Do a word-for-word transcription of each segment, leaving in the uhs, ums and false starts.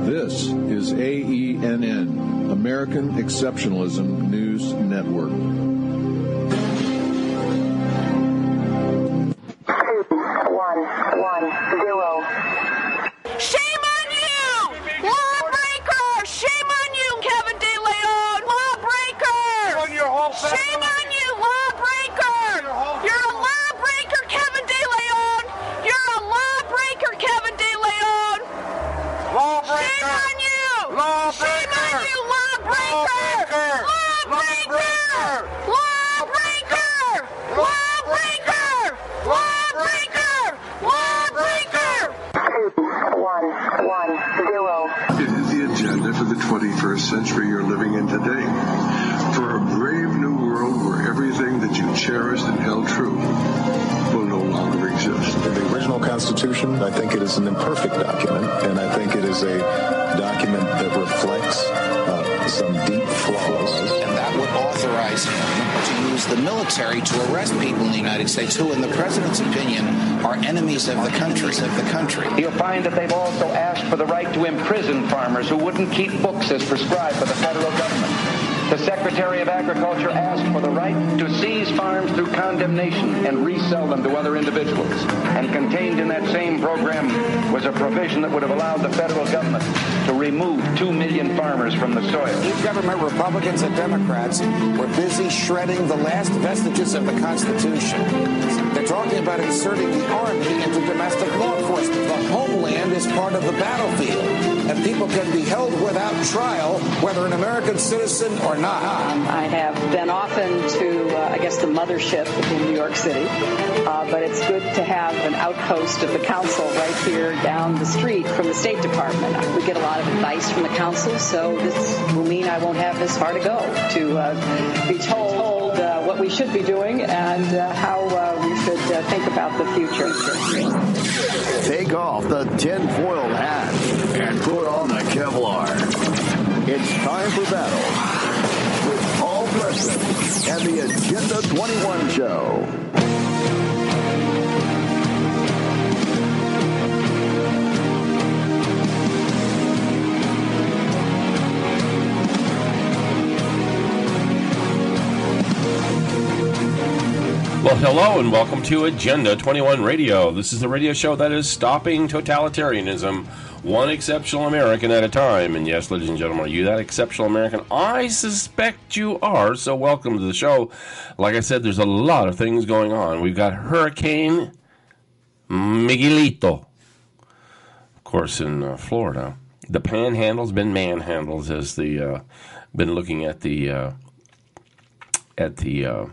This is A E N N, American Exceptionalism News Network. One, one, zero. Shame on you! Lawbreaker! Shame on you, Kevin De Leon! Lawbreaker! Shame on you, lawbreaker! You're a lawbreaker, Kevin De Leon! You're a lawbreaker, Kevin De Leon! Shame on you! Shame on you, lawbreaker! Lawbreaker! Lawbreaker! Lawbreaker! Lawbreaker! Lawbreaker! One, one, zero. It is the agenda for the twenty-first century you're living in today. For a brave new world where everything that you cherished and held true will no longer exist. The original Constitution, I think it is an imperfect document, and I think it is a document that reflects uh, some deep flaws. And that would authorize him to use the military to arrest people in the United States who, in the president's opinion, are enemies of the country. Of the country. You'll find that they've also asked for the right to imprison farmers who wouldn't keep books as prescribed by the federal government. The Secretary of Agriculture asked for the right to seize farms through condemnation and resell them to other individuals. And contained in that same program was a provision that would have allowed the federal government to remove two million farmers from the soil. Each government, Republicans and Democrats, were busy shredding the last vestiges of the Constitution. They're talking about inserting the Army into domestic law enforcement. The homeland is part of the battlefield, and people can be held without trial, whether an American citizen or not. Um, I have been often to, uh, I guess, the mothership in New York City, uh, but it's good to have an outpost of the council right here down the street from the State Department. We get a lot of advice from the council, so this will mean I won't have this far to go to uh, be told uh, what we should be doing and uh, how uh, we should uh, think about the future. Take off the tinfoil hat and put on the Kevlar. It's time for battle with Paul Preston and the Agenda twenty-one Show. Well, hello and welcome to Agenda twenty-one Radio. This is the radio show that is stopping totalitarianism, one exceptional American at a time. And yes, ladies and gentlemen, are you that exceptional American? I suspect you are, so welcome to the show. Like I said, there's a lot of things going on. We've got Hurricane Miguelito, of course, in uh, Florida. The Panhandle's been manhandled, as the uh, been looking at the uh, at the. Uh,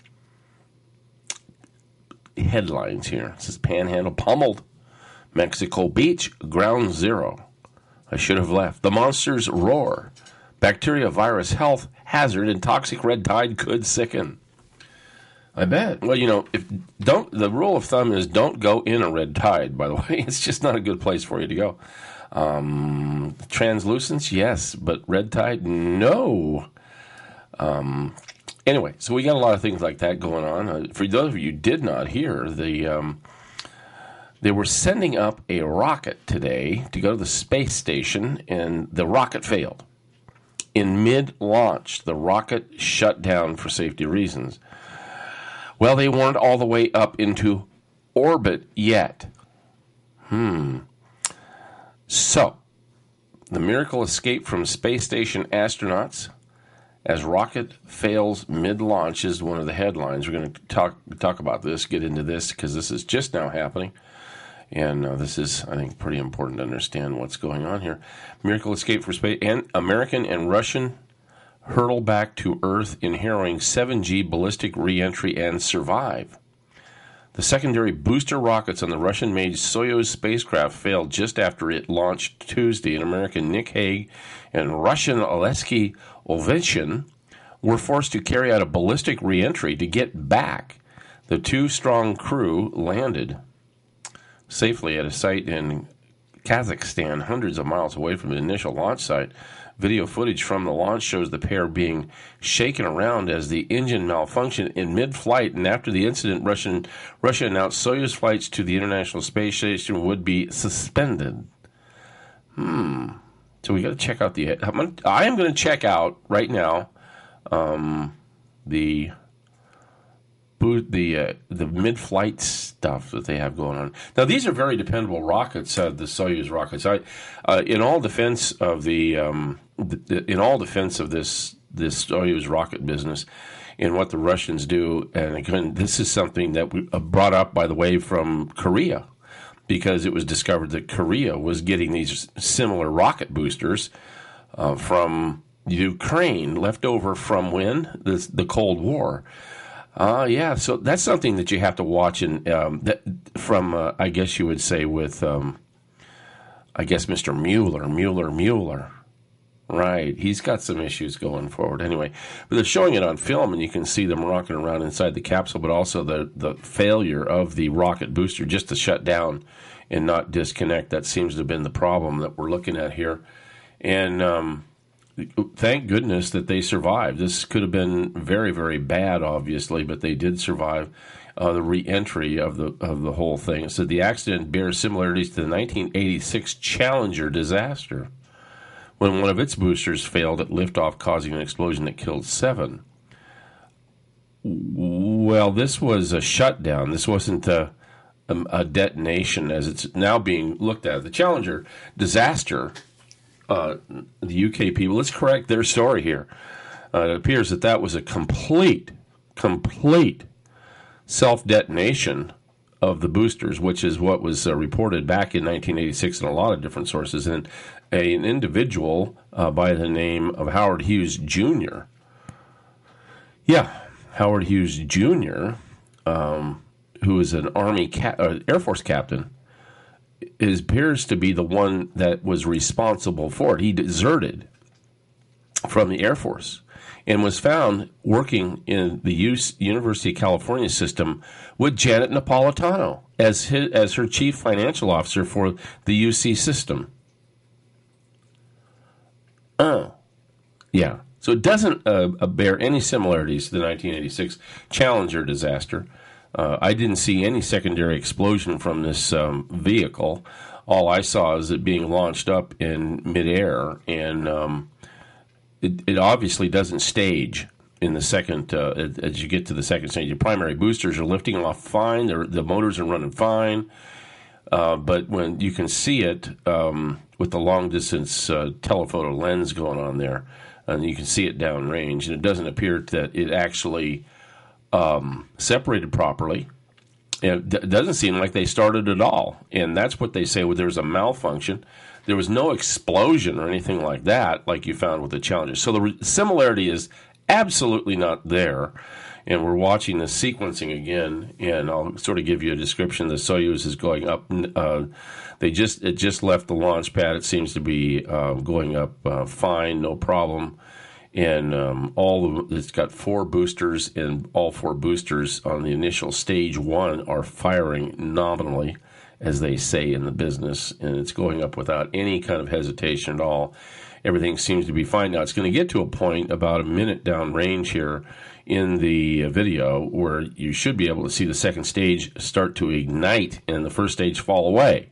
headlines here. It says Panhandle pummeled. Mexico Beach, ground zero. I should have left. The monsters roar. Bacteria, virus, health hazard, and toxic red tide could sicken. I bet. Well, you know, if don't the rule of thumb is don't go in a red tide, by the way. It's just not a good place for you to go. Um, translucence, yes, but red tide, no. Um Anyway, so we got a lot of things like that going on. Uh, for those of you who did not hear, the um, they were sending up a rocket today to go to the space station, and the rocket failed. In mid-launch, the rocket shut down for safety reasons. Well, they weren't all the way up into orbit yet. Hmm. So, the miracle escape from space station astronauts as rocket fails mid-launch is one of the headlines. We're going to talk talk about this, get into this, because this is just now happening. And uh, this is, I think, pretty important to understand what's going on here. Miracle escape for space. And American and Russian hurtle back to Earth in harrowing seven G ballistic re-entry and survive. The secondary booster rockets on the Russian-made Soyuz spacecraft failed just after it launched Tuesday. And American Nick Hague and Russian Alexei Ovechkin were forced to carry out a ballistic re-entry to get back. The two-strong crew landed safely at a site in Kazakhstan, hundreds of miles away from the initial launch site. Video footage from the launch shows the pair being shaken around as the engine malfunctioned in mid-flight, and after the incident, Russian, Russia announced Soyuz flights to the International Space Station would be suspended. Hmm. So we got to check out the. I'm gonna, I am going to check out right now um, the the uh, the mid-flight stuff that they have going on. Now these are very dependable rockets, uh, the Soyuz rockets. I, uh, in all defense of the, um, the in all defense of this this Soyuz rocket business, in what the Russians do, and again, this is something that we uh, brought up, by the way, from Korea. Because it was discovered that Korea was getting these similar rocket boosters uh, from Ukraine, left over from when? The, the Cold War. Uh, yeah, so that's something that you have to watch in, um, that, from, uh, I guess you would say, with, um, I guess, Mister Mueller, Mueller, Mueller. Right, he's got some issues going forward. Anyway, but they're showing it on film, and you can see them rocking around inside the capsule, but also the, the failure of the rocket booster just to shut down and not disconnect. That seems to have been the problem that we're looking at here. And um, thank goodness that they survived. This could have been very, very bad, obviously, but they did survive uh, the re-entry of the of the whole thing. It said the accident bears similarities to the nineteen eighty-six Challenger disaster, when one of its boosters failed at liftoff, causing an explosion that killed seven. Well, this was a shutdown. This wasn't a, a, a detonation as it's now being looked at. The Challenger disaster, uh, the U K people, let's correct their story here. Uh, it appears that that was a complete, complete self-detonation of the boosters, which is what was uh, reported back in nineteen eighty-six in a lot of different sources. And a, an individual uh, by the name of Howard Hughes Junior Yeah, Howard Hughes Junior, um, who is an Army ca- uh, Air Force captain, is, appears to be the one that was responsible for it. He deserted from the Air Force and was found working in the U- University of California system with Janet Napolitano as his, as her chief financial officer for the U C system. Oh, yeah. So it doesn't uh, bear any similarities to the nineteen eighty-six Challenger disaster. Uh, I didn't see any secondary explosion from this um, vehicle. All I saw is it being launched up in midair, and um, it, it obviously doesn't stage in the second, uh, as you get to the second stage. The primary boosters are lifting off fine. They're, the motors are running fine. Uh, but when you can see it um, with the long-distance uh, telephoto lens going on there, and you can see it downrange, and it doesn't appear that it actually um, separated properly. It d- doesn't seem like they started at all, and that's what they say. Well, there's a malfunction. There was no explosion or anything like that, like you found with the Challenger. So the re- similarity is absolutely not there. And we're watching the sequencing again, and I'll sort of give you a description. The Soyuz is going up. Uh, they just it just left the launch pad. It seems to be uh, going up uh, fine, no problem. And um, all the, it's got four boosters, and all four boosters on the initial stage one are firing nominally, as they say in the business, and it's going up without any kind of hesitation at all. Everything seems to be fine. Now, it's going to get to a point about a minute down range here in the video where you should be able to see the second stage start to ignite and the first stage fall away.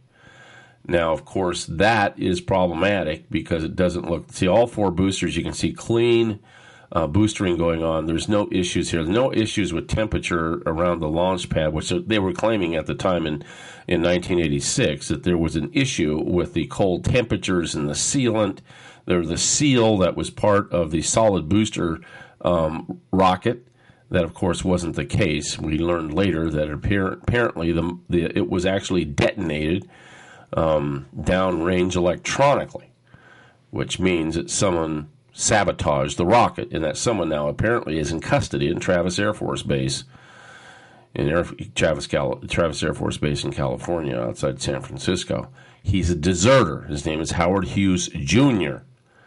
Now, of course, that is problematic because it doesn't look... See, all four boosters, you can see clean uh, boostering going on. There's no issues here. There's no issues with temperature around the launch pad, which they were claiming at the time in, in nineteen eighty-six, that there was an issue with the cold temperatures and the sealant. There was the seal that was part of the solid booster um, rocket. That, of course, wasn't the case. We learned later that apparently the, the it was actually detonated um, downrange electronically, which means that someone sabotaged the rocket, and that someone now apparently is in custody in Travis Air Force Base, in Air, Travis, Cal, Travis Air Force Base in California, outside San Francisco. He's a deserter. His name is Howard Hughes Junior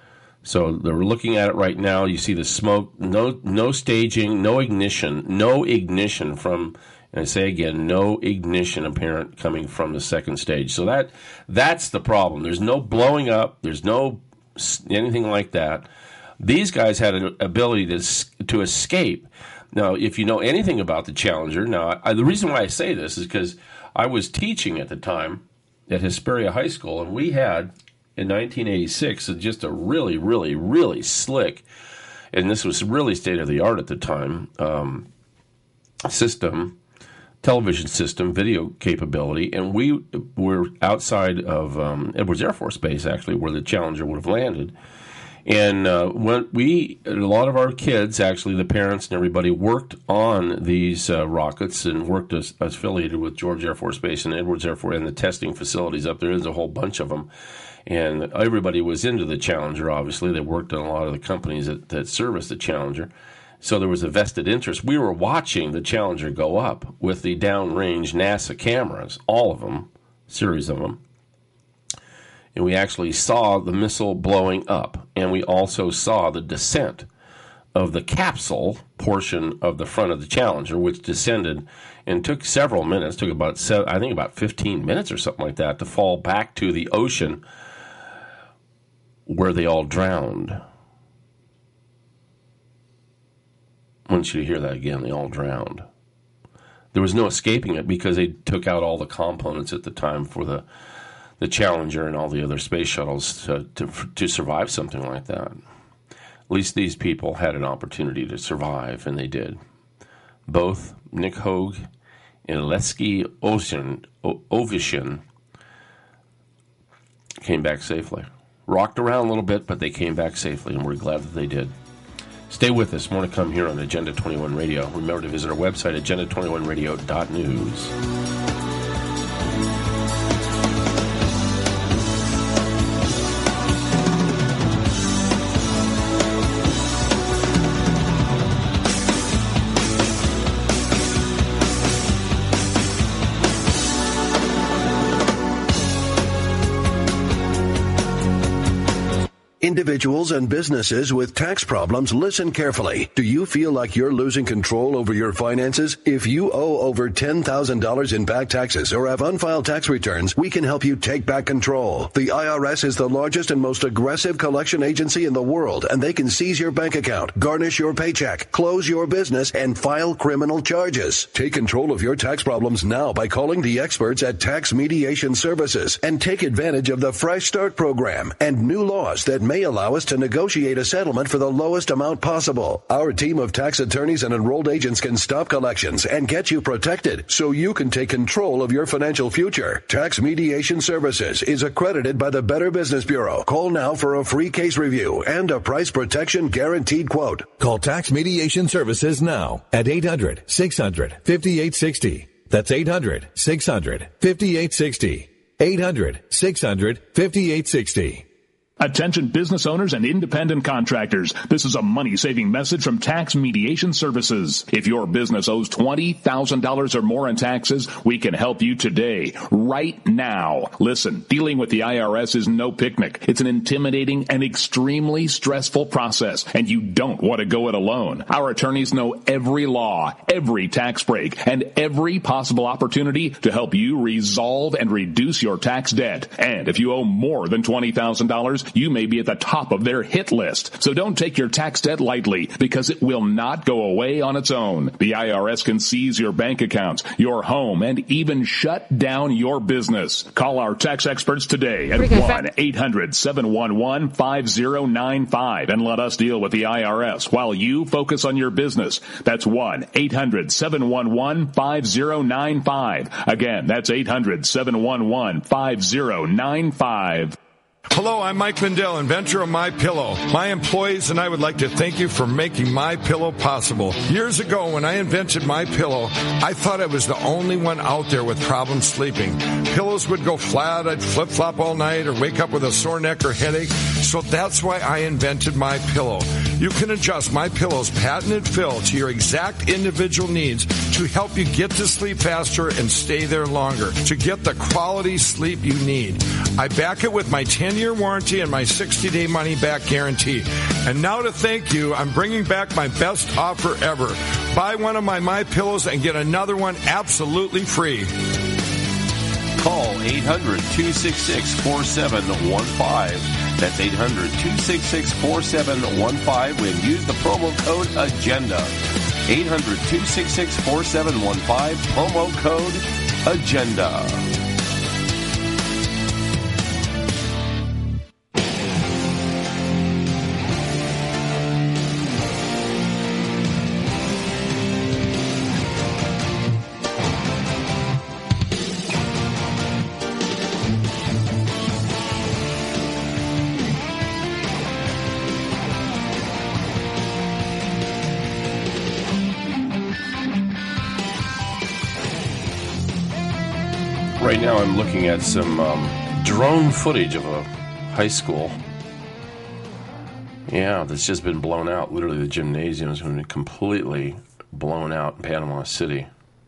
So they're looking at it right now. You see the smoke, no no staging, no ignition, no ignition from, and I say again, no ignition apparent coming from the second stage. So that that's the problem. There's no blowing up. There's no anything like that. These guys had an ability to to escape. Now, if you know anything about the Challenger, now I, the reason why I say this is because I was teaching at the time at Hesperia High School, and we had in nineteen eighty-six, just a really, really, really slick, and this was really state-of-the-art at the time, um, system, television system, video capability, and we were outside of um, Edwards Air Force Base, actually, where the Challenger would have landed. And uh, when we, a lot of our kids, actually, the parents and everybody, worked on these uh, rockets and worked as, as affiliated with George Air Force Base and Edwards Air Force and the testing facilities up there. There's a whole bunch of them. And everybody was into the Challenger, obviously. They worked on a lot of the companies that, that serviced the Challenger. So there was a vested interest. We were watching the Challenger go up with the downrange NASA cameras, all of them, series of them. And we actually saw the missile blowing up. And we also saw the descent of the capsule portion of the front of the Challenger, which descended and took several minutes, took about, seven, I think about fifteen minutes or something like that, to fall back to the ocean where they all drowned. I want you to hear that again. They all drowned. There was no escaping it because they took out all the components at the time for the the Challenger and all the other space shuttles to, to, to survive something like that. At least these people had an opportunity to survive, and they did. Both Nick Hogue and Lesky Ovshin came back safely. Rocked around a little bit, but they came back safely, and we're glad that they did. Stay with us. More to come here on Agenda twenty-one Radio. Remember to visit our website, agenda twenty-one radio dot news. Individuals and businesses with tax problems, listen carefully. Do you feel like you're losing control over your finances? If you owe over ten thousand dollars in back taxes or have unfiled tax returns, we can help you take back control. The I R S is the largest and most aggressive collection agency in the world, and they can seize your bank account, garnish your paycheck, close your business, and file criminal charges. Take control of your tax problems now by calling the experts at Tax Mediation Services and take advantage of the Fresh Start program and new laws that may allow us to negotiate a settlement for the lowest amount possible. Our team of tax attorneys and enrolled agents can stop collections and get you protected so you can take control of your financial future. Tax Mediation Services is accredited by the Better Business Bureau. Call now for a free case review and a price protection guaranteed quote. Call Tax Mediation Services now at eight hundred, six hundred, fifty-eight sixty. That's eight hundred, six hundred, fifty-eight sixty. eight hundred, six hundred, fifty-eight sixty. Attention business owners and independent contractors. This is a money-saving message from Tax Mediation Services. If your business owes twenty thousand dollars or more in taxes, we can help you today, right now. Listen, dealing with the I R S is no picnic. It's an intimidating and extremely stressful process, and you don't want to go it alone. Our attorneys know every law, every tax break, and every possible opportunity to help you resolve and reduce your tax debt. And if you owe more than twenty thousand dollars, you may be at the top of their hit list. So don't take your tax debt lightly, because it will not go away on its own. The I R S can seize your bank accounts, your home, and even shut down your business. Call our tax experts today at one eight hundred, seven one one, five zero nine five and let us deal with the I R S while you focus on your business. That's one eight hundred, seven one one, five zero nine five. Again, that's eight hundred, seven one one, five zero nine five. Hello, I'm Mike Lindell, inventor of MyPillow. My employees and I would like to thank you for making MyPillow possible. Years ago, when I invented MyPillow, I thought I was the only one out there with problems sleeping. Pillows would go flat, I'd flip-flop all night, or wake up with a sore neck or headache. So that's why I invented MyPillow. You can adjust MyPillow's patented fill to your exact individual needs to help you get to sleep faster and stay there longer, to get the quality sleep you need. I back it with my ten-year warranty and my sixty-day money-back guarantee. And now to thank you, I'm bringing back my best offer ever. Buy one of my MyPillows and get another one absolutely free. Call eight hundred, two six six, four seven one five. That's eight hundred, two six six, four seven one five and use the promo code AGENDA. eight hundred, two six six, four seven one five, promo code AGENDA. Right now I'm looking at some um, drone footage of a high school. Yeah, that's just been blown out. Literally, the gymnasium has been completely blown out in Panama City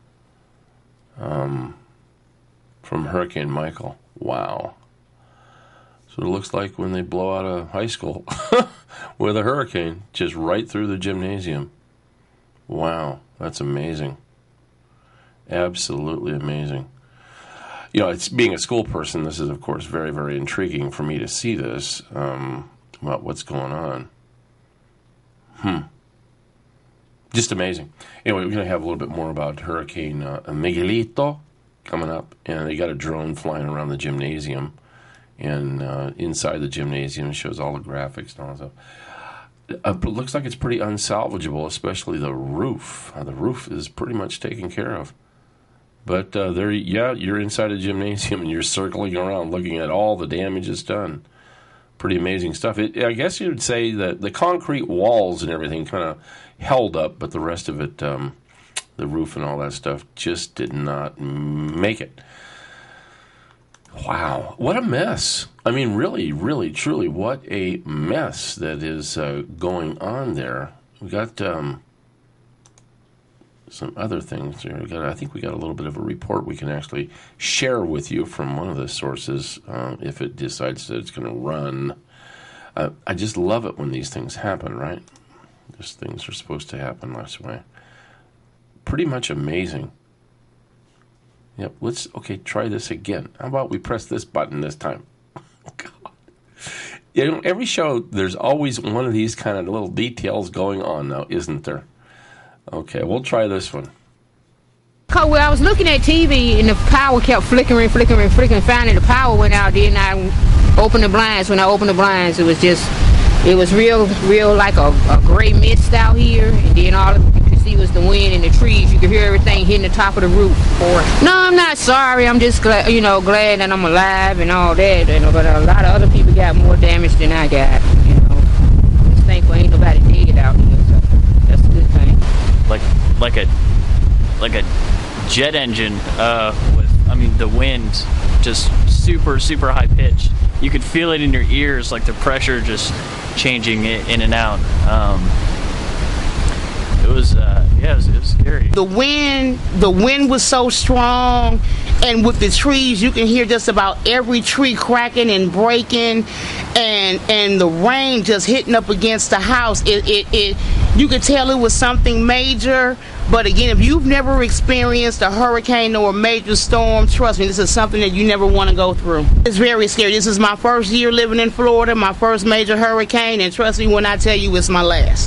um, from Hurricane Michael. Wow. So it looks like when they blow out a high school with a hurricane, just right through the gymnasium. Wow, that's amazing. Absolutely amazing. You know, it's being a school person, this is, of course, very, very intriguing for me to see this, um, about what's going on. Hmm. Just amazing. Anyway, we're going to have a little bit more about Hurricane uh, Miguelito coming up, and they got a drone flying around the gymnasium, and uh, inside the gymnasium it shows all the graphics and all that stuff. Uh, it looks like it's pretty unsalvageable, especially the roof. Uh, the roof is pretty much taken care of. But uh, there, yeah, you're inside a gymnasium and you're circling around looking at all the damage it's done. Pretty amazing stuff. It, I guess you would say that the concrete walls and everything kind of held up, but the rest of it, um, the roof and all that stuff, just did not make it. Wow, what a mess. I mean, really, really, truly, what a mess that is uh, going on there. We got um, some other things here. We got, I think we got a little bit of a report we can actually share with you from one of the sources uh, if it decides that it's going to run. Uh, I just love it when these things happen, right? These things are supposed to happen this way. Pretty much amazing. Yep, let's, okay, try this again. How about we press this button this time? God. You know, every show, there's always one of these kind of little details going on now, isn't there? Okay, we'll try this one. Well, I was looking at T V and the power kept flickering, flickering, flickering. Finally, the power went out. Then I opened the blinds. When I opened the blinds, it was just, it was real, real like a, a gray mist out here. And then all you could see was the wind and the trees. You could hear everything hitting the top of the roof. No, I'm not sorry. I'm just glad, you know, glad that I'm alive and all that. You know, but a lot of other people got more damage than I got. You know, just thankful ain't nobody dead out here. So that's a good thing. Like, like a, like a jet engine. Uh, with, I mean, the wind just super, super high pitched. You could feel it in your ears, like the pressure just changing it in and out. Um, it was, uh, yeah, it was, it was scary. The wind, the wind was so strong, and with the trees, you can hear just about every tree cracking and breaking, and and the rain just hitting up against the house. It, it, it you could tell it was something major. But again, if you've never experienced a hurricane or a major storm, trust me, this is something that you never want to go through. It's very scary. This is my first year living in Florida, my first major hurricane, and trust me when I tell you it's my last.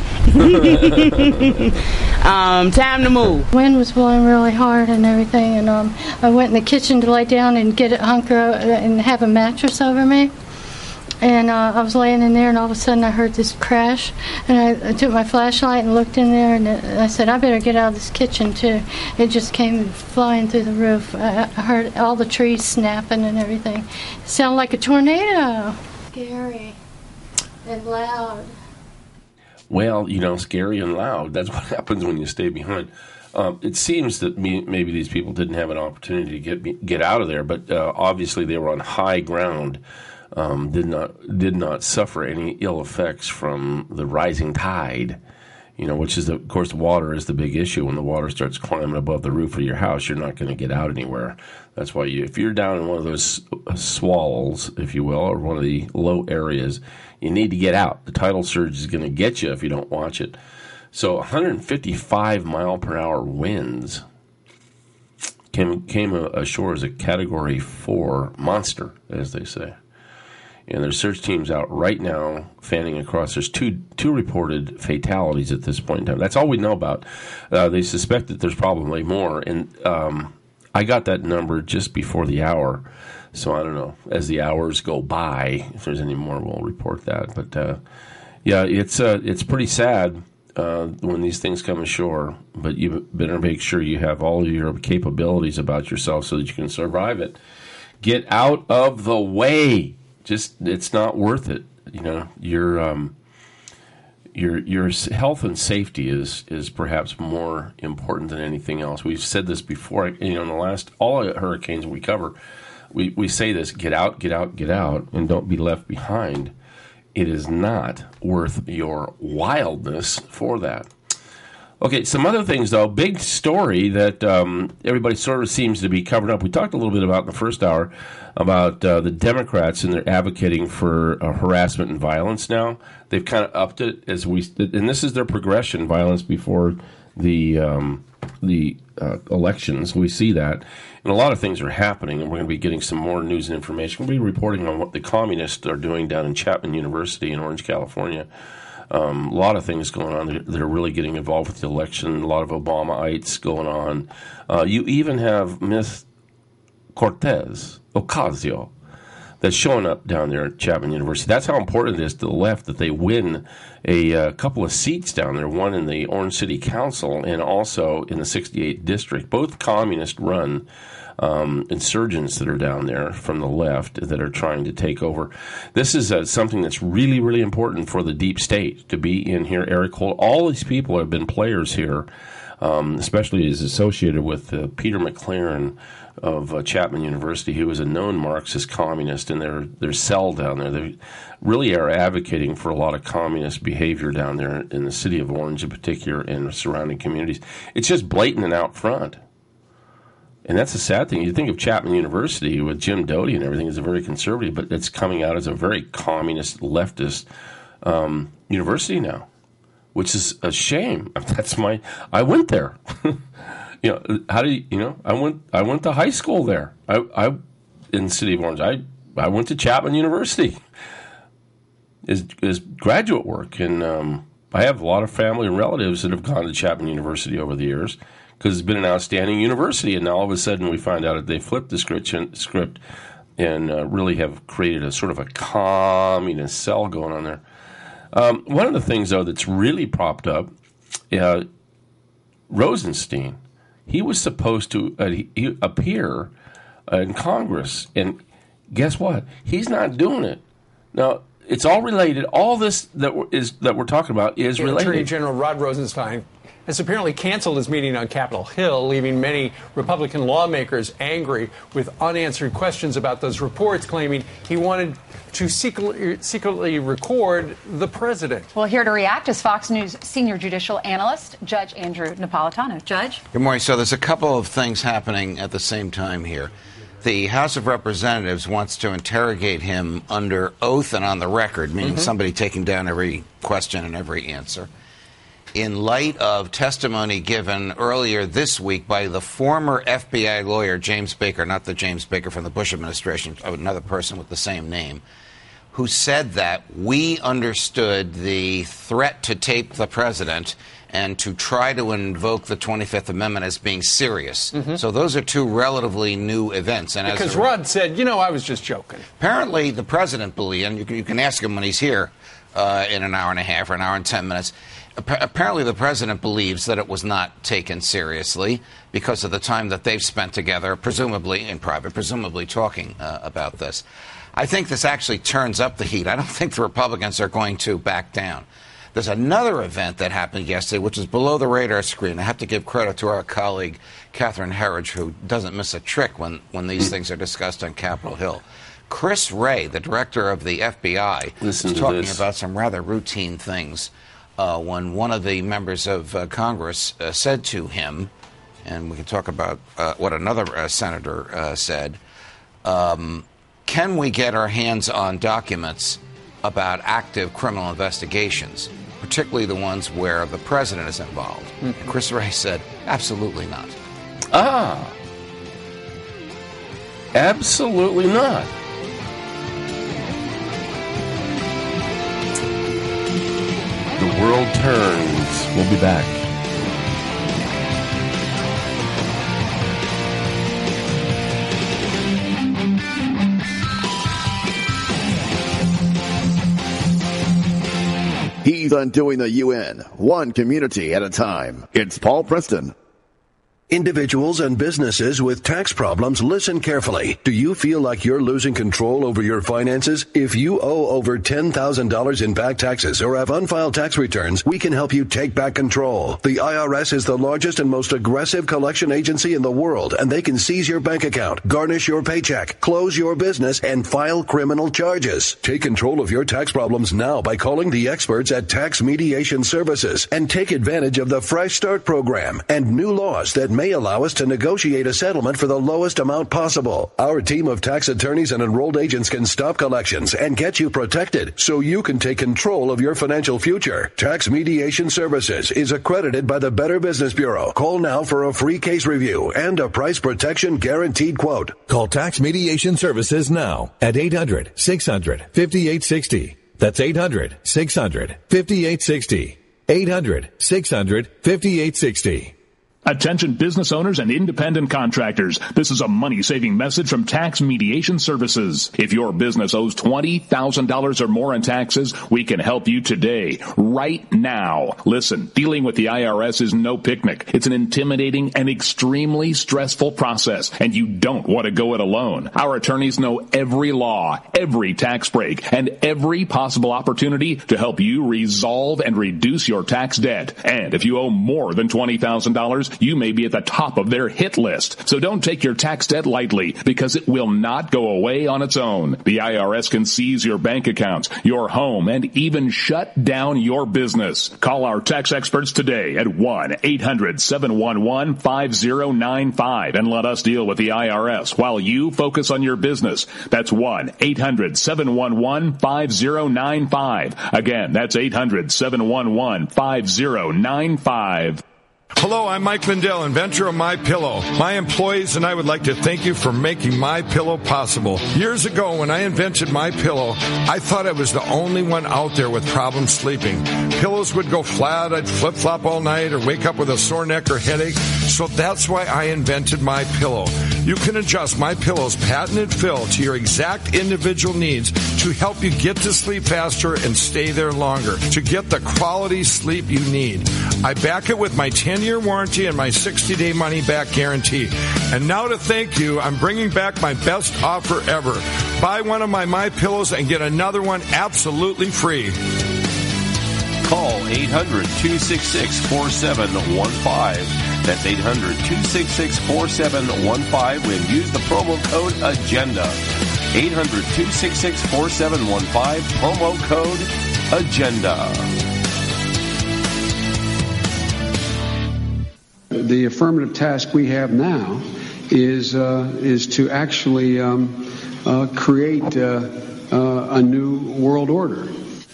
um, time to move. Wind was blowing really hard and everything, and um, I went in the kitchen to lay down and get it hunker and have a mattress over me. And uh, I was laying in there, and all of a sudden I heard this crash. And I, I took my flashlight and looked in there, and it, I said, I better get out of this kitchen, too. It just came flying through the roof. I, I heard all the trees snapping and everything. It sounded like a tornado. Scary and loud. Well, you know, scary and loud. That's what happens when you stay behind. Um, it seems that me, maybe these people didn't have an opportunity to get get out of there, but uh, obviously they were on high ground. Um, did not did not suffer any ill effects from the rising tide, you know, which is, the, of course, the water is the big issue. When the water starts climbing above the roof of your house, you're not going to get out anywhere. That's why you, if you're down in one of those swallows, if you will, or one of the low areas, you need to get out. The tidal surge is going to get you if you don't watch it. So one hundred fifty-five mile per hour winds came, came ashore as a Category four monster, as they say. And there's search teams out right now fanning across. There's two two reported fatalities at this point in time. That's all we know about. Uh, they suspect that there's probably more. And um, I got that number just before the hour. So I don't know. As the hours go by, if there's any more, we'll report that. But, uh, yeah, it's uh, it's pretty sad uh, when these things come ashore. But you better make sure you have all of your capabilities about yourself so that you can survive it. Get out of the way. Just, it's not worth it. You know, you're, um, your your health and safety is is perhaps more important than anything else. We've said this before. You know, in the last all hurricanes we cover, we we say this: get out, get out, get out, and don't be left behind. It is not worth your wildness for that. Okay, some other things, though. Big story that um, everybody sort of seems to be covering up. We talked a little bit about in the first hour about uh, the Democrats and they're advocating for uh, harassment and violence now. They've kind of upped it as we, and this is their progression: violence before the um, the uh, elections. We see that, and a lot of things are happening, and we're going to be getting some more news and information. We'll be reporting on what the communists are doing down in Chapman University in Orange, California. Um, a lot of things going on that are really getting involved with the election. A lot of Obamaites going on. Uh, you even have Miss Cortez Ocasio that's showing up down there at Chapman University. That's how important it is to the left that they win a uh, couple of seats down there, one in the Orange City Council and also in the sixty-eighth District. Both communist-run Um, insurgents that are down there from the left that are trying to take over. This is uh, something that's really, really important for the deep state to be in here. Eric Holt, all these people have been players here, um, especially as associated with uh, Peter McLaren of uh, Chapman University, who is a known Marxist communist, and their their cell down there. They really are advocating for a lot of communist behavior down there in the city of Orange in particular and the surrounding communities. It's just blatant and out front. And that's a sad thing. You think of Chapman University with Jim Doty and everything is a very conservative, but it's coming out as a very communist, leftist um, university now, which is a shame. That's my. I went there. you know, how do you? You know, I went. I went to high school there. I, I in the city of Orange. I I went to Chapman University. Is is graduate work, and um, I have a lot of family and relatives that have gone to Chapman University over the years. Because it's been an outstanding university, and now all of a sudden we find out that they flipped the script, script and uh, really have created a sort of a communist cell going on there. Um, one of the things, though, that's really propped up, uh, Rosenstein, he was supposed to uh, he appear uh, in Congress, and guess what? He's not doing it. Now, it's all related. All this that we're, is that we're talking about is related. Attorney General Rod Rosenstein has apparently canceled his meeting on Capitol Hill, leaving many Republican lawmakers angry with unanswered questions about those reports, claiming he wanted to secretly, secretly record the president. Well, here to react is Fox News senior judicial analyst, Judge Andrew Napolitano. Judge? Good morning. So there's a couple of things happening at the same time here. The House of Representatives wants to interrogate him under oath and on the record, meaning mm-hmm. somebody taking down every question and every answer, in light of testimony given earlier this week by the former F B I lawyer, James Baker, not the James Baker from the Bush administration, another person with the same name, who said that we understood the threat to tape the president and to try to invoke the twenty-fifth Amendment as being serious. Mm-hmm. So those are two relatively new events. And because as a, Rod said, you know, I was just joking. Apparently the president believed, and you can, you can ask him when he's here uh, in an hour and a half or an hour and ten minutes, apparently the president believes that it was not taken seriously because of the time that they've spent together, presumably in private, presumably talking uh, about this. I think this actually turns up the heat. I don't think the Republicans are going to back down. There's another event that happened yesterday, which is below the radar screen. I have to give credit to our colleague, Catherine Herridge, who doesn't miss a trick when, when these things are discussed on Capitol Hill. Chris Wray, the director of the F B I, Listen was talking this. about some rather routine things uh, when one of the members of uh, Congress uh, said to him, and we can talk about uh, what another uh, senator uh, said, um, can we get our hands on documents about active criminal investigations, particularly the ones where the president is involved? Mm-hmm. And Chris Wray said, absolutely not. Ah, absolutely not. The world turns. We'll be back. He's undoing the U N, one community at a time. It's Paul Preston. Individuals and businesses with tax problems, listen carefully. Do you feel like you're losing control over your finances? If you owe over ten thousand dollars in back taxes or have unfiled tax returns, we can help you take back control. The I R S is the largest and most aggressive collection agency in the world, and they can seize your bank account, garnish your paycheck, close your business, and file criminal charges. Take control of your tax problems now by calling the experts at Tax Mediation Services and take advantage of the Fresh Start program and new laws that may allow us to negotiate a settlement for the lowest amount possible. Our team of tax attorneys and enrolled agents can stop collections and get you protected so you can take control of your financial future. Tax Mediation Services is accredited by the Better Business Bureau. Call now for a free case review and a price protection guaranteed quote. Call Tax Mediation Services now at eight hundred, six hundred, fifty-eight sixty. That's eight hundred, six hundred, fifty-eight sixty. eight hundred, six hundred, fifty-eight sixty. Attention business owners and independent contractors. This is a money-saving message from Tax Mediation Services. If your business owes twenty thousand dollars or more in taxes, we can help you today, right now. Listen, dealing with the I R S is no picnic. It's an intimidating and extremely stressful process, and you don't want to go it alone. Our attorneys know every law, every tax break, and every possible opportunity to help you resolve and reduce your tax debt. And if you owe more than twenty thousand dollars, you may be at the top of their hit list. So don't take your tax debt lightly, because it will not go away on its own. The I R S can seize your bank accounts, your home, and even shut down your business. Call our tax experts today at one eight hundred, seven one one, five zero nine five and let us deal with the I R S while you focus on your business. That's one eight hundred, seven one one, five zero nine five. Again, that's eight hundred, seven one one, five zero nine five. Hello, I'm Mike Lindell, inventor of MyPillow. My employees and I would like to thank you for making MyPillow possible. Years ago, when I invented MyPillow, I thought I was the only one out there with problems sleeping. Pillows would go flat, I'd flip-flop all night, or wake up with a sore neck or headache. So that's why I invented MyPillow. You can adjust MyPillow's patented fill to your exact individual needs to help you get to sleep faster and stay there longer, to get the quality sleep you need. I back it with my ten-year warranty and my sixty-day money-back guarantee. And now to thank you, I'm bringing back my best offer ever. Buy one of my MyPillows and get another one absolutely free. Call eight hundred, two six six, four seven one five. That's eight hundred, two six six, four seven one five and use the promo code AGENDA. eight hundred, two six six, four seven one five, promo code AGENDA. The affirmative task we have now is uh, is to actually um, uh, create uh, uh, a new world order.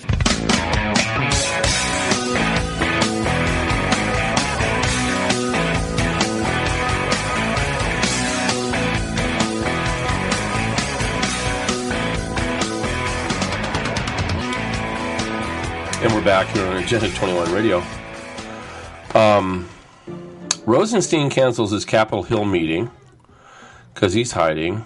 And we're back here on Agenda twenty-one Radio. Um... Rosenstein cancels his Capitol Hill meeting because he's hiding.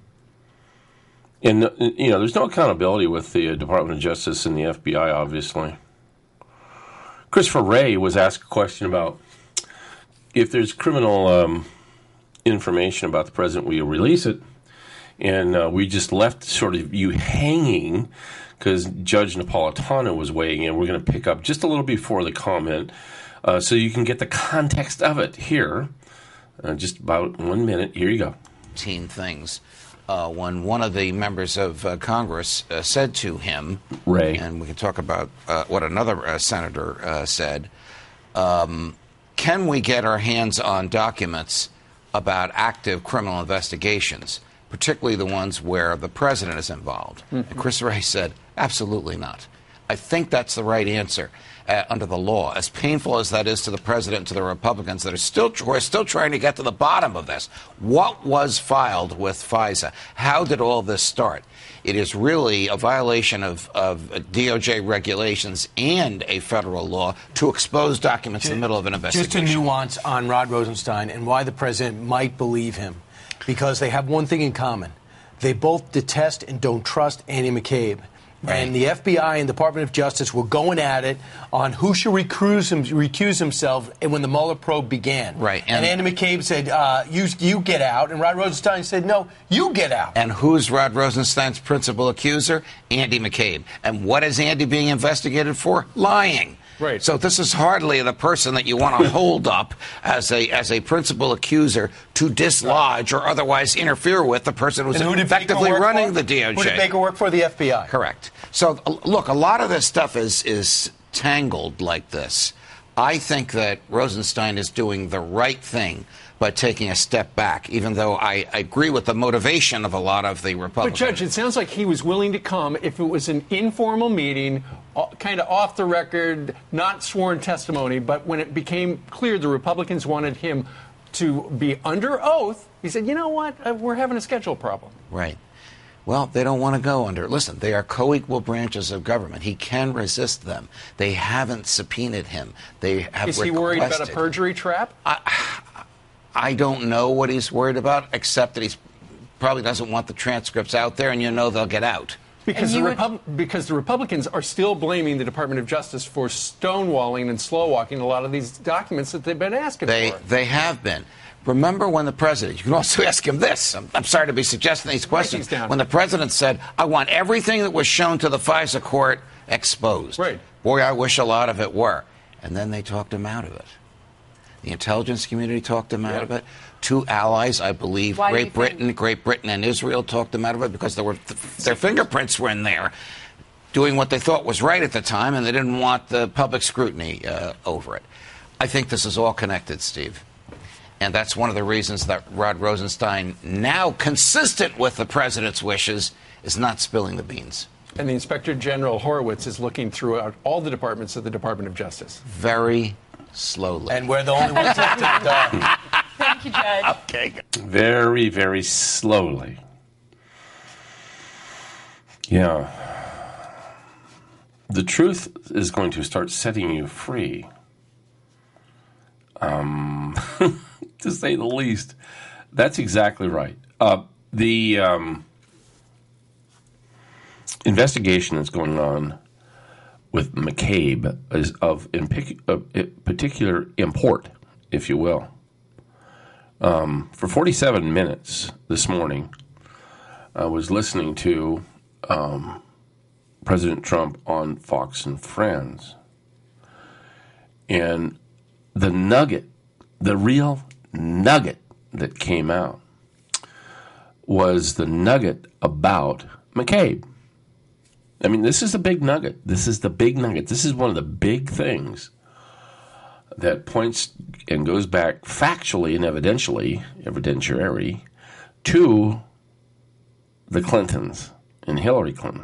And, you know, there's no accountability with the Department of Justice and the F B I, obviously. Christopher Wray was asked a question about if there's criminal um, information about the president, will you release it? And uh, we just left sort of you hanging because Judge Napolitano was weighing in. We're going to pick up just a little before the comment. Uh, so you can get the context of it here. Uh, just about one minute. Here you go. Things. Uh, when one of the members of uh, Congress uh, said to him, Ray, and we can talk about uh, what another uh, senator uh, said, um, can we get our hands on documents about active criminal investigations, particularly the ones where the president is involved? Mm-hmm. And Chris Wray said, absolutely not. I think that's the right answer. Uh, under the law, as painful as that is to the president and to the Republicans that are still who are still trying to get to the bottom of this. What was filed with FISA? How did all this start? It is really a violation of, of D O J regulations and a federal law to expose documents just, in the middle of an investigation. Just a nuance on Rod Rosenstein and why the president might believe him. Because they have one thing in common. They both detest and don't trust Andy McCabe. And the F B I and Department of Justice were going at it on who should recuse, him, recuse himself when the Mueller probe began. Right. And, and Andy McCabe said, uh, you, you get out. And Rod Rosenstein said, no, you get out. And who's Rod Rosenstein's principal accuser? Andy McCabe. And what is Andy being investigated for? Lying. Right. So this is hardly the person that you want to hold up as a as a principal accuser to dislodge or otherwise interfere with the person who's who effectively running for? the D O J. Who did Baker work for? The F B I. Correct. So uh, look, a lot of this stuff is is tangled like this. I think that Rosenstein is doing the right thing by taking a step back, even though I, I agree with the motivation of a lot of the Republicans. But, Judge, it sounds like he was willing to come if it was an informal meeting, kind of off the record, not sworn testimony. But when it became clear the Republicans wanted him to be under oath, he said, you know what, uh, we're having a schedule problem. Right. Well, they don't want to go under. Listen, they are co-equal branches of government. He can resist them. They haven't subpoenaed him. They have Is he requested. worried about a perjury trap? I, I don't know what he's worried about, except that he probably doesn't want the transcripts out there, and you know they'll get out. Because the, Repub- because the Republicans are still blaming the Department of Justice for stonewalling and slow-walking a lot of these documents that they've been asking they, for. They have been. Remember when the president, you can also ask him this, I'm, I'm sorry to be suggesting these questions, when the president said, I want everything that was shown to the FISA court exposed. Right. Boy, I wish a lot of it were. And then they talked him out of it. The intelligence community talked him out yeah. of it. Two allies, I believe, Why Great Britain, think? Great Britain and Israel talked them out of it because there were th- their fingerprints were in there, doing what they thought was right at the time, and they didn't want the public scrutiny uh, over it. I think this is all connected, Steve. And that's one of the reasons that Rod Rosenstein, now consistent with the president's wishes, is not spilling the beans. And the Inspector General Horowitz is looking throughout all the departments of the Department of Justice. Very slowly. And we're the only ones that uh, Thank you, Judge. Okay. Very, very slowly. Yeah. The truth is going to start setting you free. Um, to say the least. That's exactly right. Uh, the um, investigation that's going on with McCabe is of in pic- uh, particular import, if you will. Um, for forty-seven minutes this morning, I was listening to um, President Trump on Fox and Friends. And the nugget, the real nugget that came out was the nugget about McCabe. I mean, this is the big nugget. This is the big nugget. This is one of the big things that points and goes back factually and evidentially, evidentiary, to the Clintons and Hillary Clinton.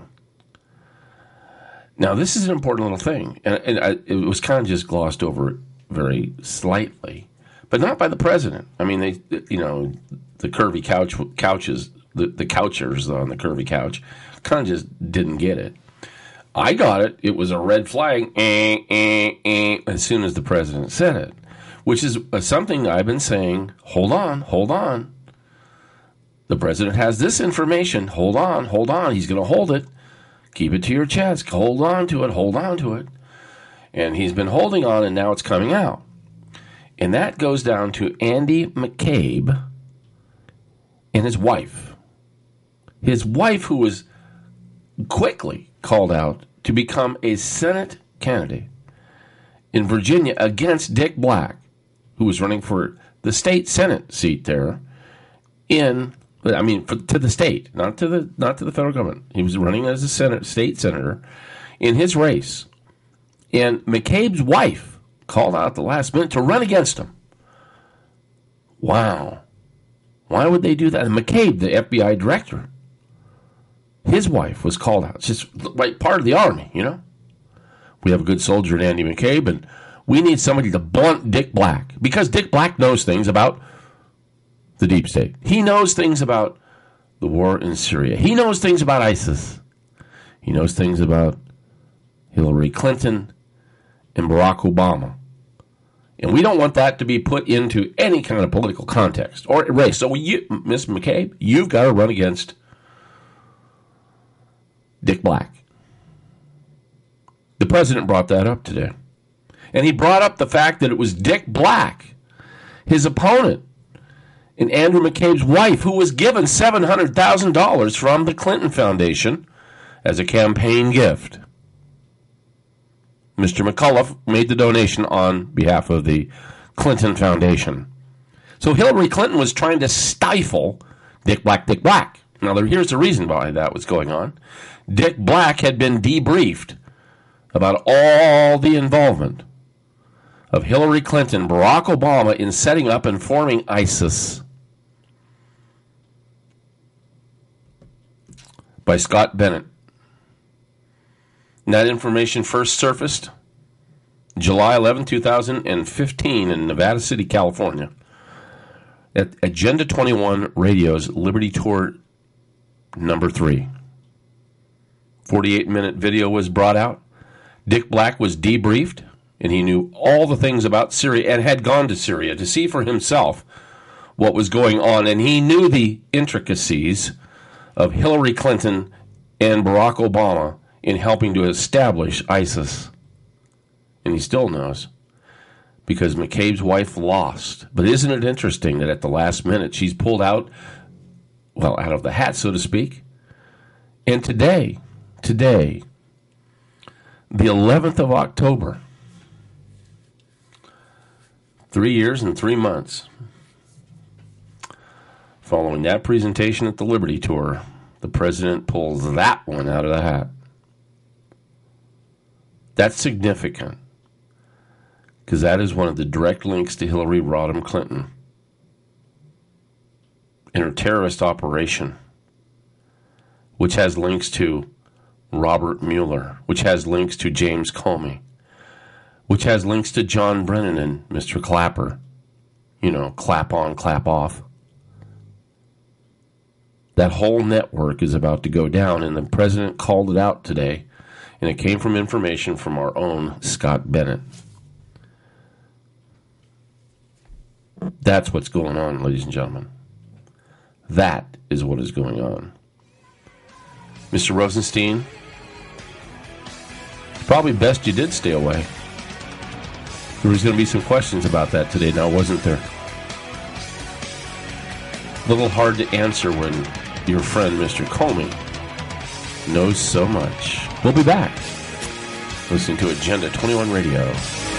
Now, this is an important little thing, and, and I, it was kind of just glossed over very slightly, but not by the president. I mean, they, you know, the curvy couch couches, the, the couchers on the curvy couch, kind of just didn't get it. I got it. It was a red flag eh, eh, eh, as soon as the president said it, which is something I've been saying. Hold on, hold on. The president has this information. Hold on, hold on. He's going to hold it. Keep it to your chest. Hold on to it. Hold on to it. And he's been holding on, and now it's coming out. And that goes down to Andy McCabe and his wife. His wife, who was quickly called out to become a Senate candidate in Virginia against Dick Black, who was running for the state Senate seat there in, I mean, for, to the state, not to the not to the federal government. He was running as a Senate, state senator in his race. And McCabe's wife called out at the last minute to run against him. Wow. Why would they do that? And McCabe, the F B I director, his wife was called out. It's just like part of the Army, you know? We have a good soldier in Andy McCabe, and we need somebody to blunt Dick Black. Because Dick Black knows things about the deep state. He knows things about the war in Syria. He knows things about ISIS. He knows things about Hillary Clinton and Barack Obama. And we don't want that to be put into any kind of political context or race. So, you, Miss McCabe, you've got to run against Dick Black. The president brought that up today. And he brought up the fact that it was Dick Black, his opponent, and Andrew McCabe's wife, who was given seven hundred thousand dollars from the Clinton Foundation as a campaign gift. Mister McCullough made the donation on behalf of the Clinton Foundation. So Hillary Clinton was trying to stifle Dick Black, Dick Black. Now, there, here's the reason why that was going on. Dick Black had been debriefed about all the involvement of Hillary Clinton, Barack Obama in setting up and forming ISIS by Scott Bennett. And that information first surfaced July eleventh, two thousand fifteen in Nevada City, California at Agenda twenty-one Radio's Liberty Tour number three. forty-eight minute video was brought out. Dick Black was debriefed, and he knew all the things about Syria and had gone to Syria to see for himself what was going on. And he knew the intricacies of Hillary Clinton and Barack Obama in helping to establish ISIS. And he still knows, because McCabe's wife lost. But isn't it interesting that at the last minute she's pulled out, well, out of the hat, so to speak? And today, today, the eleventh of October, three years and three months following that presentation at the Liberty Tour, the president pulls that one out of the hat. That's significant, because that is one of the direct links to Hillary Rodham Clinton and her terrorist operation, which has links to Robert Mueller, which has links to James Comey, which has links to John Brennan and Mister Clapper. You know, clap on, clap off. That whole network is about to go down, and the president called it out today, and it came from information from our own Scott Bennett. That's what's going on, ladies and gentlemen. That is what is going on. Mister Rosenstein, probably best you did stay away. There was going to be some questions about that today, now wasn't there? A little hard to answer when your friend Mister Comey knows so much. We'll be back. Listening to Agenda twenty-one Radio.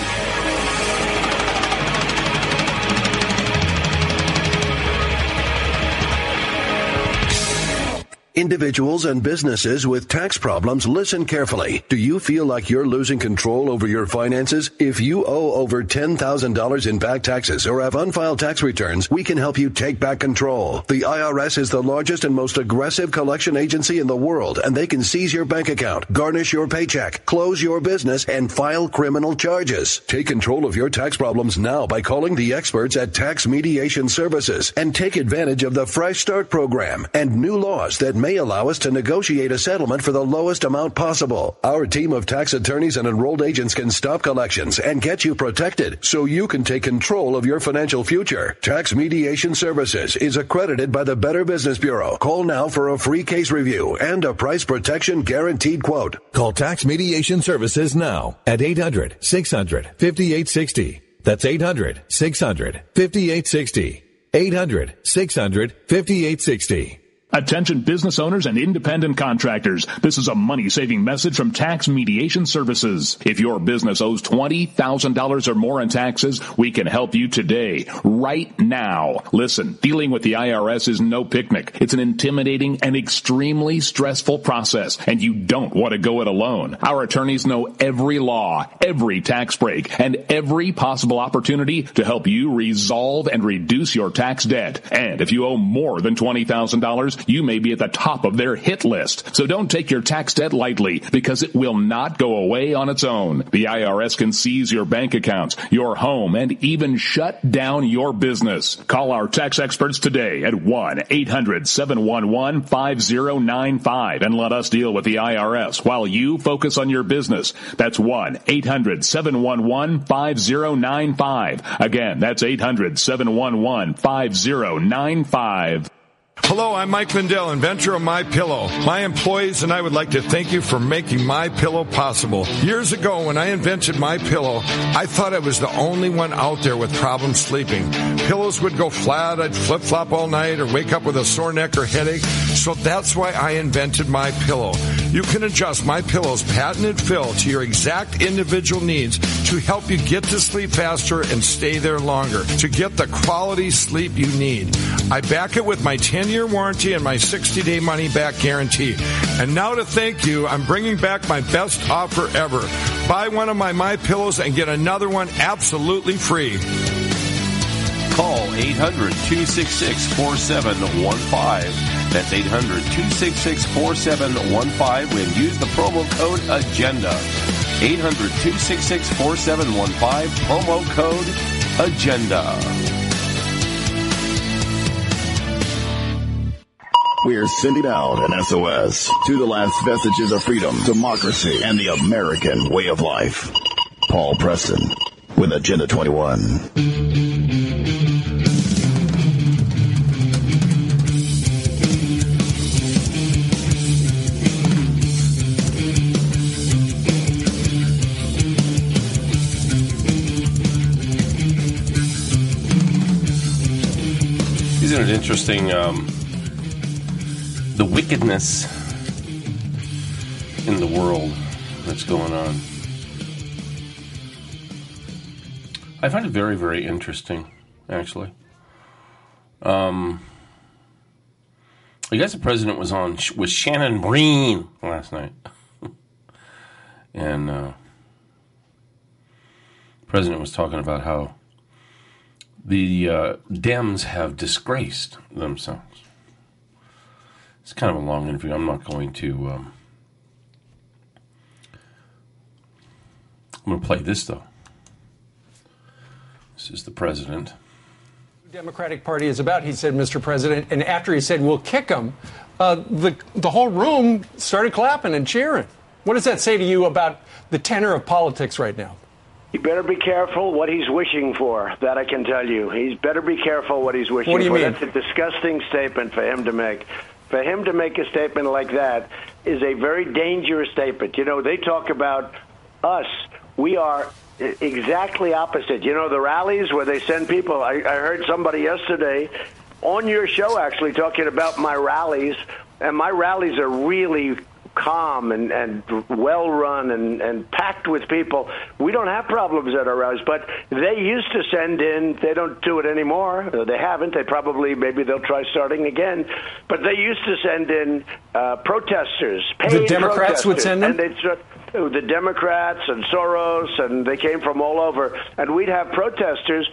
Individuals and businesses with tax problems, listen carefully. Do you feel like you're losing control over your finances? If you owe over ten thousand dollars in back taxes or have unfiled tax returns, we can help you take back control. The I R S is the largest and most aggressive collection agency in the world, and they can seize your bank account, garnish your paycheck, close your business, and file criminal charges. Take control of your tax problems now by calling the experts at Tax Mediation Services and take advantage of the Fresh Start program and new laws that may allow us to negotiate a settlement for the lowest amount possible. Our team of tax attorneys and enrolled agents can stop collections and get you protected so you can take control of your financial future. Tax Mediation Services is accredited by the Better Business Bureau. Call now for a free case review and a price protection guaranteed quote. Call Tax Mediation Services now at eight hundred, six hundred, fifty-eight sixty. That's eight hundred, six hundred, fifty-eight sixty. eight hundred, six hundred, fifty-eight sixty. Attention business owners and independent contractors. This is a money-saving message from Tax Mediation Services. If your business owes twenty thousand dollars or more in taxes, we can help you today, right now. Listen, dealing with the I R S is no picnic. It's an intimidating and extremely stressful process, and you don't want to go it alone. Our attorneys know every law, every tax break, and every possible opportunity to help you resolve and reduce your tax debt. And if you owe more than twenty thousand dollars, you may be at the top of their hit list. So don't take your tax debt lightly, because it will not go away on its own. The I R S can seize your bank accounts, your home, and even shut down your business. Call our tax experts today at one eight hundred, seven one one, five zero nine five and let us deal with the I R S while you focus on your business. That's one eight hundred, seven one one, five zero nine five. Again, that's eight hundred, seven one one, five zero nine five. Hello, I'm Mike Lindell, inventor of MyPillow. My employees and I would like to thank you for making MyPillow possible. Years ago, when I invented MyPillow, I thought I was the only one out there with problems sleeping. Pillows would go flat, I'd flip-flop all night, or wake up with a sore neck or headache. So that's why I invented MyPillow. You can adjust MyPillow's patented fill to your exact individual needs to help you get to sleep faster and stay there longer, to get the quality sleep you need. I back it with my ten-year warranty and my sixty-day money-back guarantee. And now to thank you, I'm bringing back my best offer ever. Buy one of my MyPillows and get another one absolutely free. Call eight hundred, two six six, four seven one five. That's eight hundred, two six six, four seven one five and use the promo code AGENDA. eight hundred, two six six, four seven one five, promo code AGENDA. We're sending out an S O S to the last vestiges of freedom, democracy, and the American way of life. Paul Preston with Agenda twenty-one. Isn't it interesting, um, the wickedness in the world that's going on? I find it very, very interesting, actually. Um, I guess the president was on with Shannon Breen last night. and uh, the president was talking about how the uh, Dems have disgraced themselves. It's kind of a long interview. I'm not going to... Um, I'm going to play this, though. This is the president. The Democratic Party is about, he said, Mister President, and after he said, we'll kick them, uh, the, the whole room started clapping and cheering. What does that say to you about the tenor of politics right now? You better be careful what he's wishing for. That I can tell you. He's better be careful what he's wishing what do you for. Mean? That's a disgusting statement for him to make. For him to make a statement like that is a very dangerous statement. You know, they talk about us. We are exactly opposite. You know, the rallies where they send people. I, I heard somebody yesterday on your show actually talking about my rallies, and my rallies are really calm and, and well run and, and packed with people. We don't have problems at our rallies, but they used to send in, they don't do it anymore. They haven't. They probably, maybe they'll try starting again. But they used to send in uh, protesters. The Democrats would send them? And they'd start, the Democrats and Soros, and they came from all over. And we'd have protesters.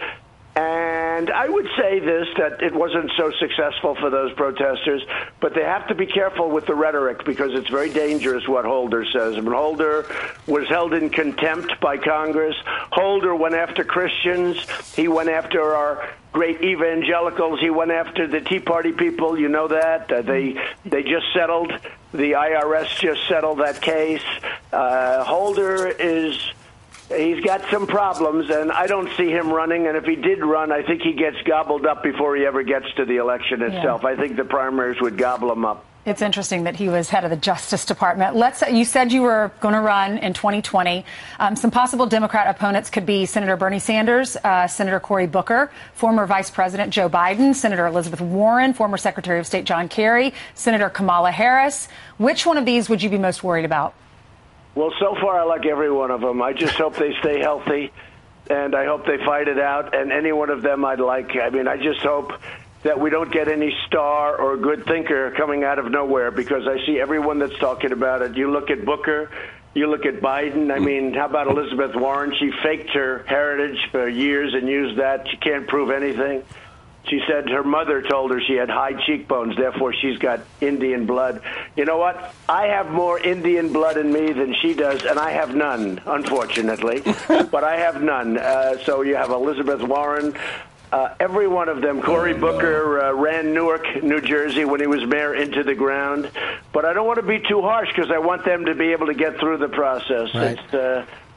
And I would say this, that it wasn't so successful for those protesters, but they have to be careful with the rhetoric because it's very dangerous what Holder says. When Holder was held in contempt by Congress, Holder went after Christians. He went after our great evangelicals. He went after the Tea Party people. You know that. Uh, they they just settled. The I R S just settled that case. Uh, Holder is... He's got some problems, and I don't see him running. And if he did run, I think he gets gobbled up before he ever gets to the election itself. Yeah. I think the primaries would gobble him up. It's interesting that he was head of the Justice Department. Let's. You said you were going to run in twenty twenty. Um, some possible Democrat opponents could be Senator Bernie Sanders, uh, Senator Cory Booker, former Vice President Joe Biden, Senator Elizabeth Warren, former Secretary of State John Kerry, Senator Kamala Harris. Which one of these would you be most worried about? Well, so far I like every one of them. I just hope they stay healthy, and I hope they fight it out. And any one of them I'd like. I mean, I just hope that we don't get any star or good thinker coming out of nowhere, because I see everyone that's talking about it. You look at Booker, you look at Biden. I mean, how about Elizabeth Warren? She faked her heritage for years and used that. She can't prove anything. She said her mother told her she had high cheekbones, therefore she's got Indian blood. You know what? I have more Indian blood in me than she does, and I have none, unfortunately. But I have none. Uh, so you have Elizabeth Warren. Uh, every one of them. Cory Booker uh, ran Newark, New Jersey, when he was mayor, into the ground. But I don't want to be too harsh because I want them to be able to get through the process. Right. It's, uh,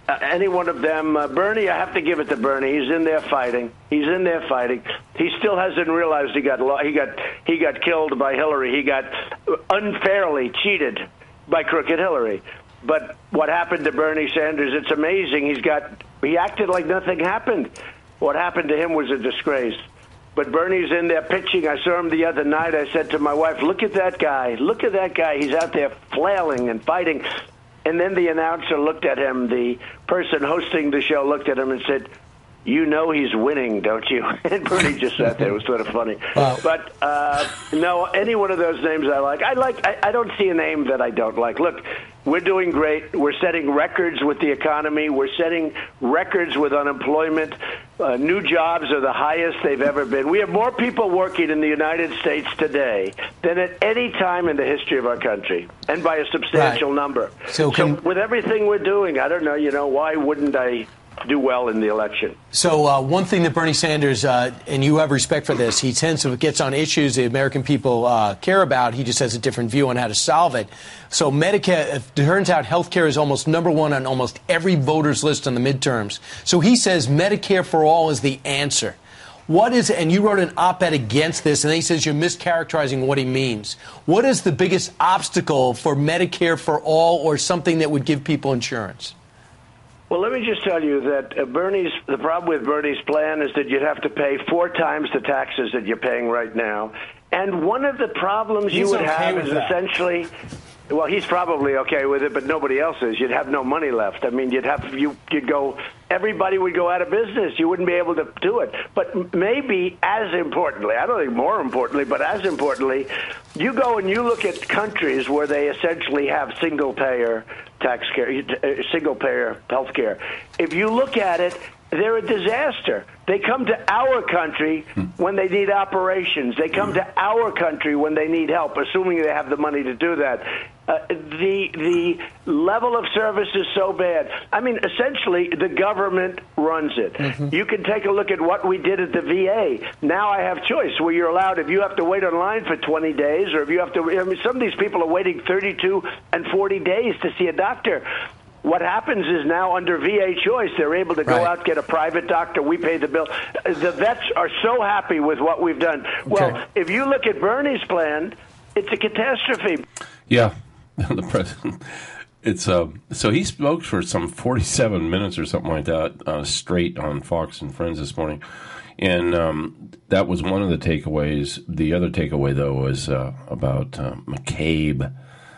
uh, any one of them. Uh, Bernie, I have to give it to Bernie. He's in there fighting. He's in there fighting. He still hasn't realized he got lo- he got he got killed by Hillary. He got unfairly cheated by crooked Hillary. But what happened to Bernie Sanders? It's amazing. He's got he acted like nothing happened. What happened to him was a disgrace. But Bernie's in there pitching. I saw him the other night. I said to my wife, look at that guy. Look at that guy. He's out there flailing and fighting. And then the announcer looked at him. The person hosting the show looked at him and said, you know he's winning, don't you? And Bernie just sat there. It was sort of funny. Wow. But, uh, no, any one of those names I like. I like. I, I don't see a name that I don't like. Look, we're doing great. We're setting records with the economy. We're setting records with unemployment. Uh, new jobs are the highest they've ever been. We have more people working in the United States today than at any time in the history of our country, and by a substantial right. number. So, can, so with everything we're doing, I don't know, you know, why wouldn't I do well in the election? So uh, one thing that Bernie Sanders, uh, and you have respect for this, he tends to gets on issues the American people uh, care about. He just has a different view on how to solve it. So Medicare, it turns out health care is almost number one on almost every voter's list on the midterms. So he says Medicare for all is the answer. What is, and you wrote an op-ed against this, and then he says you're mischaracterizing what he means. What is the biggest obstacle for Medicare for all, or something that would give people insurance? Well, let me just tell you that uh, Bernie's the problem with Bernie's plan is that you'd have to pay four times the taxes that you're paying right now. And one of the problems He's you would okay have is that. essentially, well, he's probably okay with it, but nobody else is. You'd have no money left. I mean, you'd have you you'd go. Everybody would go out of business. You wouldn't be able to do it. But maybe as importantly, I don't think more importantly, but as importantly, you go and you look at countries where they essentially have single-payer tax care, single-payer health care. If you look at it, they're a disaster. They come to our country when they need operations. They come to our country when they need help, assuming they have the money to do that. Uh, the the level of service is so bad. I mean, essentially, the government runs it. Mm-hmm. You can take a look at what we did at the V A. Now I have choice where you're allowed, if you have to wait online for twenty days, or if you have to, I mean, some of these people are waiting thirty-two and forty days to see a doctor. What happens is now under V A choice, they're able to go right. out, get a private doctor. We pay the bill. The vets are so happy with what we've done. Well, okay. if you look at Bernie's plan, it's a catastrophe. Yeah, the president. It's uh, so he spoke for some forty-seven minutes or something like that uh, straight on Fox and Friends this morning, and um, that was one of the takeaways. The other takeaway, though, was uh, about uh, McCabe.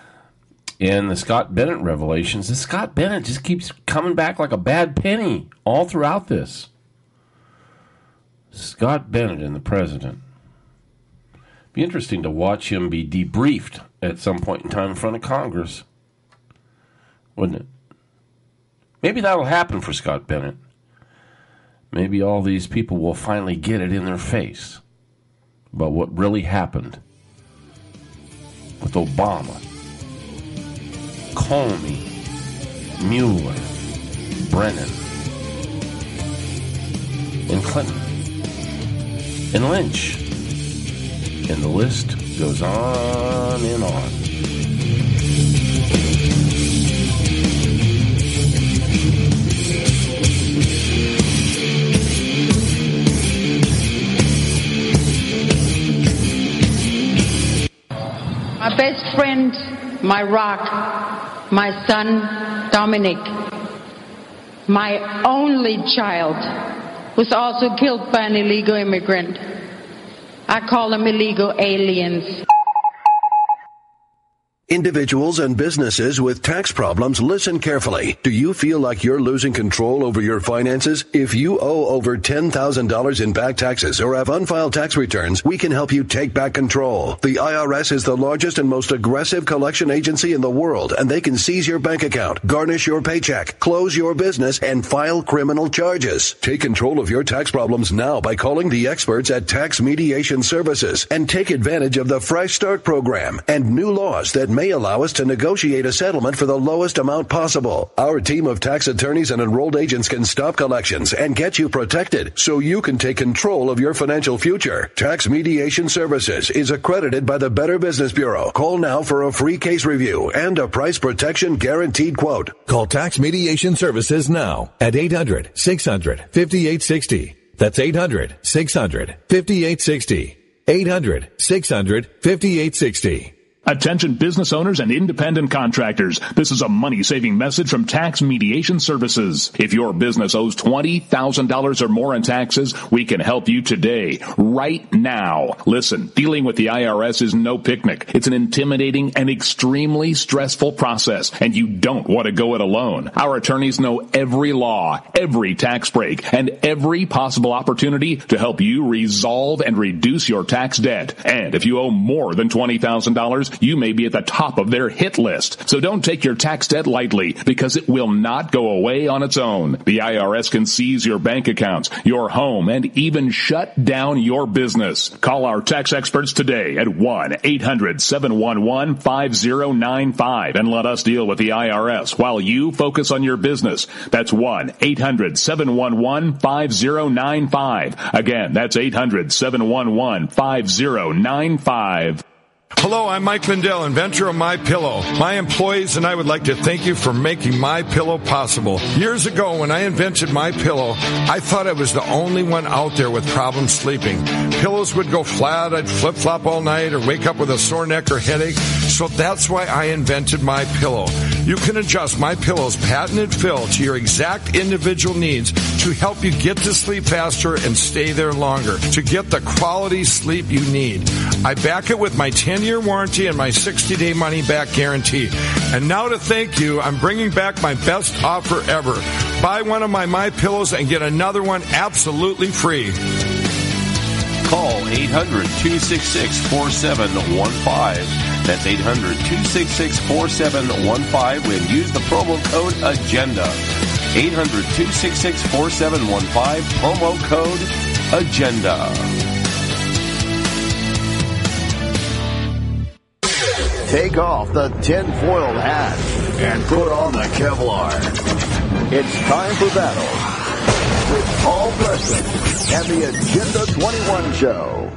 And the Scott Bennett revelations. The Scott Bennett just keeps coming back like a bad penny all throughout this. Scott Bennett and the president. Be interesting to watch him be debriefed at some point in time in front of Congress. Wouldn't it? Maybe that'll happen for Scott Bennett. Maybe all these people will finally get it in their face about what really happened with Obama, Comey, Mueller, Brennan, and Clinton, and Lynch. And the list goes on and on. My best friend, my rock, my son, Dominic, my only child, was also killed by an illegal immigrant. I call them illegal aliens. Individuals and businesses with tax problems, listen carefully. Do you feel like you're losing control over your finances? If you owe over ten thousand dollars in back taxes or have unfiled tax returns, we can help you take back control. The I R S is the largest and most aggressive collection agency in the world, and they can seize your bank account, garnish your paycheck, close your business, and file criminal charges. Take control of your tax problems now by calling the experts at Tax Mediation Services and take advantage of the Fresh Start program and new laws that may allow us to negotiate a settlement for the lowest amount possible. Our team of tax attorneys and enrolled agents can stop collections and get you protected so you can take control of your financial future. Tax Mediation Services is accredited by the Better Business Bureau. Call now for a free case review and a price protection guaranteed quote. Call Tax Mediation Services now at eight hundred, six hundred, fifty-eight sixty. That's eight hundred, six hundred, fifty-eight sixty. eight hundred, six hundred, fifty-eight sixty. Attention business owners and independent contractors. This is a money-saving message from Tax Mediation Services. If your business owes twenty thousand dollars or more in taxes, we can help you today, right now. Listen, dealing with the I R S is no picnic. It's an intimidating and extremely stressful process, and you don't want to go it alone. Our attorneys know every law, every tax break, and every possible opportunity to help you resolve and reduce your tax debt. And if you owe more than twenty thousand dollars, you may be at the top of their hit list. So don't take your tax debt lightly, because it will not go away on its own. The I R S can seize your bank accounts, your home, and even shut down your business. Call our tax experts today at one eight hundred, seven one one, five zero nine five and let us deal with the I R S while you focus on your business. That's one eight hundred, seven one one, five zero nine five. Again, that's eight hundred, seven one one, five zero nine five. Hello, I'm Mike Lindell, inventor of MyPillow. My employees and I would like to thank you for making MyPillow possible. Years ago, when I invented MyPillow, I thought I was the only one out there with problems sleeping. Pillows would go flat, I'd flip-flop all night, or wake up with a sore neck or headache. So that's why I invented MyPillow. You can adjust MyPillow's patented fill to your exact individual needs to help you get to sleep faster and stay there longer, to get the quality sleep you need. I back it with my ten-year warranty and my sixty-day money-back guarantee. And now to thank you, I'm bringing back my best offer ever. Buy one of my MyPillows and get another one absolutely free. Call eight hundred, two six six, four seven one five. That's eight hundred, two six six, four seven one five and use the promo code AGENDA. eight hundred, two six six, four seven one five, promo code AGENDA. Take off the tinfoil hat and put on the Kevlar. It's time for battle with Paul Preston and the Agenda twenty-one Show.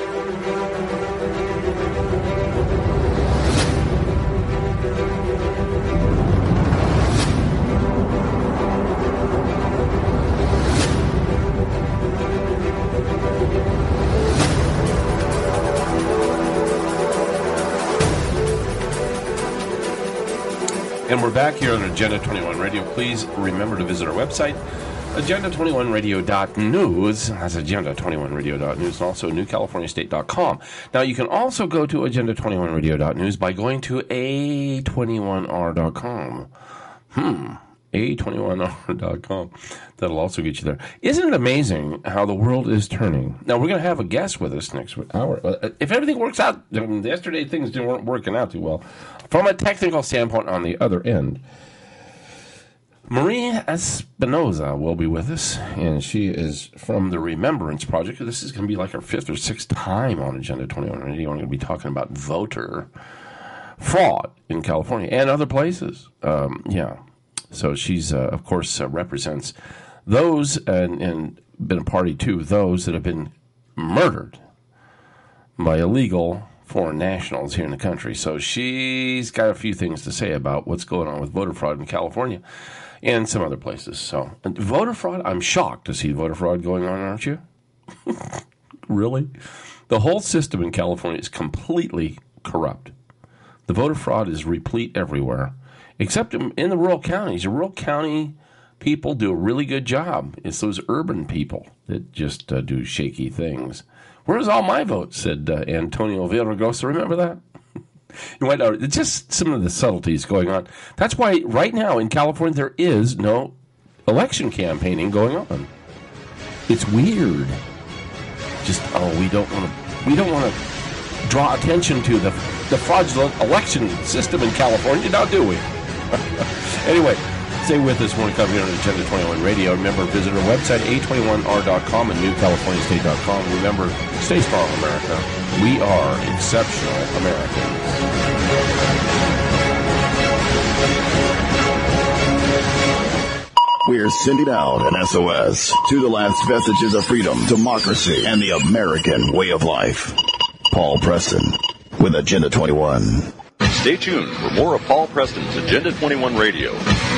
And we're back here on Agenda twenty-one Radio. Please remember to visit our website, agenda twenty-one radio dot news. That's agenda twenty-one radio dot news, and also new california state dot com. Now, you can also go to agenda twenty-one radio dot news by going to a twenty-one r dot com. Hmm. a twenty-one r dot com. That'll also get you there. Isn't it amazing how the world is turning? Now, we're going to have a guest with us next hour. If everything works out, yesterday things weren't working out too well. From a technical standpoint on the other end, Marie Espinoza will be with us, and she is from the Remembrance Project. This is going to be like our fifth or sixth time on Agenda twenty-one Radio. I'm going to be talking about voter fraud in California and other places. Um, yeah. So she's, uh, of course, uh, represents those and, and been a party to those that have been murdered by illegal foreign nationals here in the country. So she's got a few things to say about what's going on with voter fraud in California and some other places. So voter fraud, I'm shocked to see voter fraud going on, aren't you? Really? The whole system in California is completely corrupt. The voter fraud is replete everywhere. Except in the rural counties. The rural county people do a really good job. It's those urban people that just uh, do shaky things. Where's all my votes, said uh, Antonio Villaraigosa. Remember that? You might know, it's just some of the subtleties going on. That's why right now in California there is no election campaigning going on. It's weird. Just, oh, we don't want to we don't want to draw attention to the, the fraudulent election system in California, now do we? Anyway, stay with us when we come here on Agenda twenty-one Radio. Remember, visit our website, a twenty-one r dot com and new california state dot com. Remember, stay strong, America. We are exceptional Americans. We're sending out an S O S to the last vestiges of freedom, democracy, and the American way of life. Paul Preston with Agenda twenty-one. Stay tuned for more of Paul Preston's Agenda twenty-one Radio.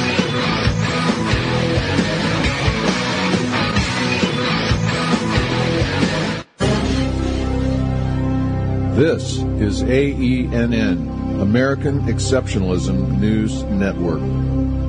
This is A E N N, American Exceptionalism News Network.